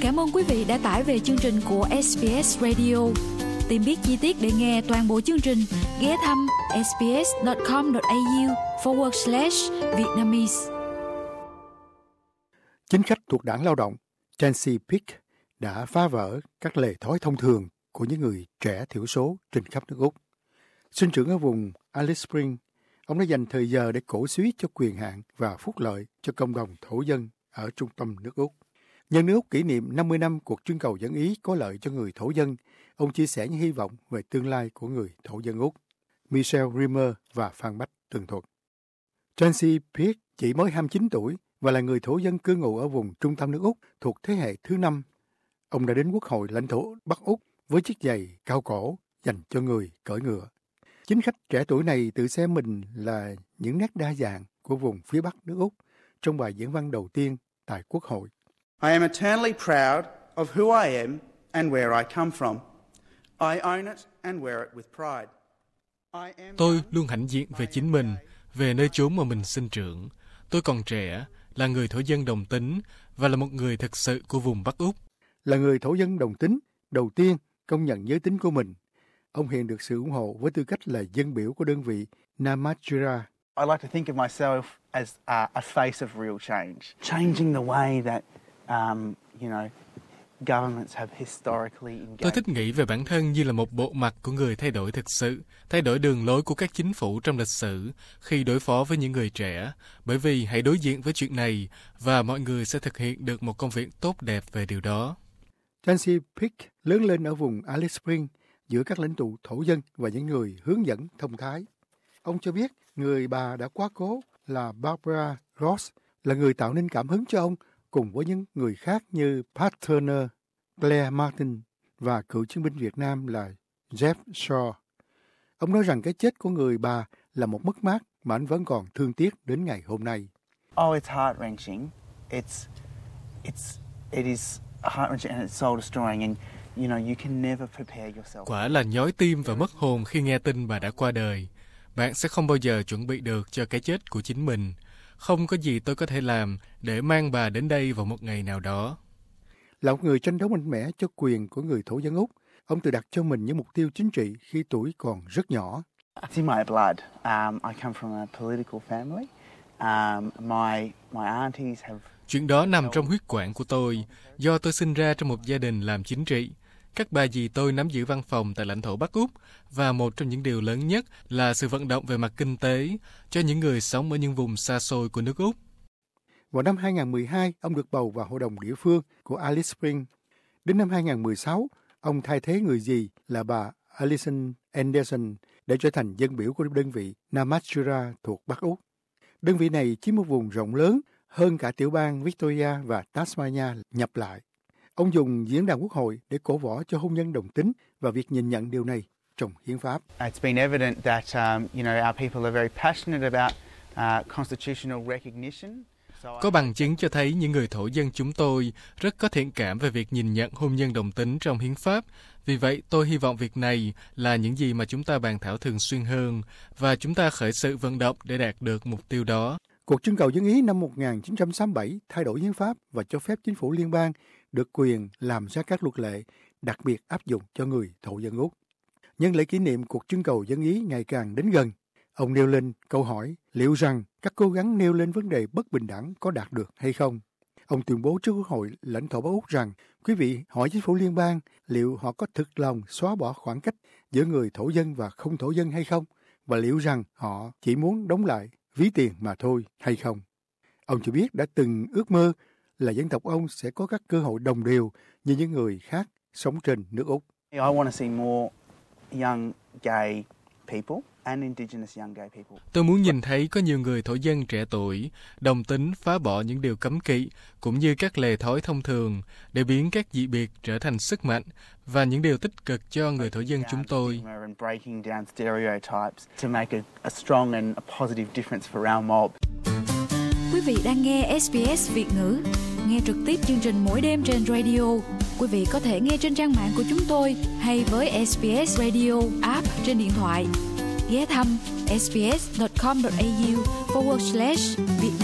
Cảm ơn quý vị đã tải về chương trình của SBS Radio. Tìm biết chi tiết để nghe toàn bộ chương trình, ghé thăm sbs.com.au/Vietnamese. Chính khách thuộc Đảng Lao động Chancy Pick đã phá vỡ các lề thói thông thường của những người trẻ thiểu số trên khắp nước Úc. Sinh trưởng ở vùng Alice Springs, ông đã dành thời giờ để cổ suý cho quyền hạn và phúc lợi cho cộng đồng thổ dân ở trung tâm nước Úc. Nhân nước Úc kỷ niệm 50 năm cuộc trưng cầu dân Ý có lợi cho người thổ dân, ông chia sẻ những hy vọng về tương lai của người thổ dân Úc. Michelle Rimmer và Phan Bách tường thuật. Chancy Pick chỉ mới 29 tuổi và là người thổ dân cư ngụ ở vùng trung tâm nước Úc thuộc thế hệ thứ 5. Ông đã đến Quốc hội lãnh thổ Bắc Úc với chiếc giày cao cổ dành cho người cưỡi ngựa. Chính khách trẻ tuổi này tự xem mình là những nét đa dạng của vùng phía Bắc nước Úc trong bài diễn văn đầu tiên tại Quốc hội. I am eternally proud of who I am and where I come from. I own it and wear it with pride. Tôi luôn hãnh diện về chính mình, về nơi chốn mà mình sinh trưởng. Tôi còn trẻ, là người thổ dân đồng tính và là một người thực sự của vùng Bắc Úc. Là người thổ dân đồng tính đầu tiên công nhận giới tính của mình, ông hiện được sự ủng hộ với tư cách là dân biểu của đơn vị Namatjira. I like to think of myself as a face of real change, changing the way that governments have historically engaged. Tôi thích nghĩ về bản thân như là một bộ mặt của người thay đổi thực sự, thay đổi đường lối của các chính phủ trong lịch sử khi đối phó với những người trẻ, bởi vì hãy đối diện với chuyện này và mọi người sẽ thực hiện được một công việc tốt đẹp về điều đó. Chancy Pick lớn lên ở vùng Alice Springs giữa các lãnh tụ thổ dân và những người hướng dẫn thông thái. Ông cho biết người bà đã quá cố là Barbara Ross là người tạo nên cảm hứng cho ông cùng với những người khác như Pat Turner, Claire Martin và cựu chiến binh Việt Nam là Jeff Shaw. Ông nói rằng cái chết của người bà là một mất mát mà anh vẫn còn thương tiếc đến ngày hôm nay. Oh, it's heart-wrenching. It is heart-wrenching and it's soul-destroying and you can never prepare yourself. Quả là nhói tim và mất hồn khi nghe tin bà đã qua đời. Bạn sẽ không bao giờ chuẩn bị được cho cái chết của chính mình. Không có gì tôi có thể làm để mang bà đến đây vào một ngày nào đó. Là một người tranh đấu mạnh mẽ cho quyền của người thổ dân Úc, ông tự đặt cho mình những mục tiêu chính trị khi tuổi còn rất nhỏ. It's in my blood. I come from a political family. My aunties have... Chuyện đó nằm trong huyết quản của tôi, do tôi sinh ra trong một gia đình làm chính trị. Các bà dì tôi nắm giữ văn phòng tại lãnh thổ Bắc Úc và một trong những điều lớn nhất là sự vận động về mặt kinh tế cho những người sống ở những vùng xa xôi của nước Úc. Vào năm 2012, ông được bầu vào hội đồng địa phương của Alice Springs. Đến năm 2016, ông thay thế người dì là bà Alison Anderson để trở thành dân biểu của đơn vị Namatjira thuộc Bắc Úc. Đơn vị này chiếm một vùng rộng lớn hơn cả tiểu bang Victoria và Tasmania nhập lại. Ông dùng diễn đàn quốc hội để cổ võ cho hôn nhân đồng tính và việc nhìn nhận điều này trong hiến pháp. It's been evident that our people are very passionate about constitutional recognition. Có bằng chứng cho thấy những người thổ dân chúng tôi rất có thiện cảm về việc nhìn nhận hôn nhân đồng tính trong hiến pháp. Vì vậy, tôi hy vọng việc này là những gì mà chúng ta bàn thảo thường xuyên hơn và chúng ta khởi sự vận động để đạt được mục tiêu đó. Cuộc trưng cầu dân Ý năm 1967 thay đổi hiến pháp và cho phép chính phủ liên bang được quyền làm ra các luật lệ đặc biệt áp dụng cho người thổ dân Úc. Nhân lễ kỷ niệm cuộc trưng cầu dân Ý ngày càng đến gần, ông nêu lên câu hỏi liệu rằng các cố gắng nêu lên vấn đề bất bình đẳng có đạt được hay không. Ông tuyên bố trước Quốc hội lãnh thổ Bắc Úc rằng quý vị hỏi chính phủ liên bang liệu họ có thực lòng xóa bỏ khoảng cách giữa người thổ dân và không thổ dân hay không, và liệu rằng họ chỉ muốn đóng lại ví tiền mà thôi hay không. Ông cho biết đã từng ước mơ là dân tộc ông sẽ có các cơ hội đồng đều như những người khác sống trên nước Úc. I want to see more young gay people and indigenous young gay people. Tôi muốn nhìn thấy có nhiều người thổ dân trẻ tuổi, đồng tính phá bỏ những điều cấm kỵ cũng như các lề thói thông thường để biến các dị biệt trở thành sức mạnh và những điều tích cực cho người thổ dân chúng tôi. Quý vị đang nghe SBS Việt ngữ. Nghe trực tiếp chương trình mỗi đêm trên radio. Quý vị có thể nghe trên trang mạng của chúng tôi hay với SBS Radio app trên điện thoại. Ghé thăm sbs.com.au/Việt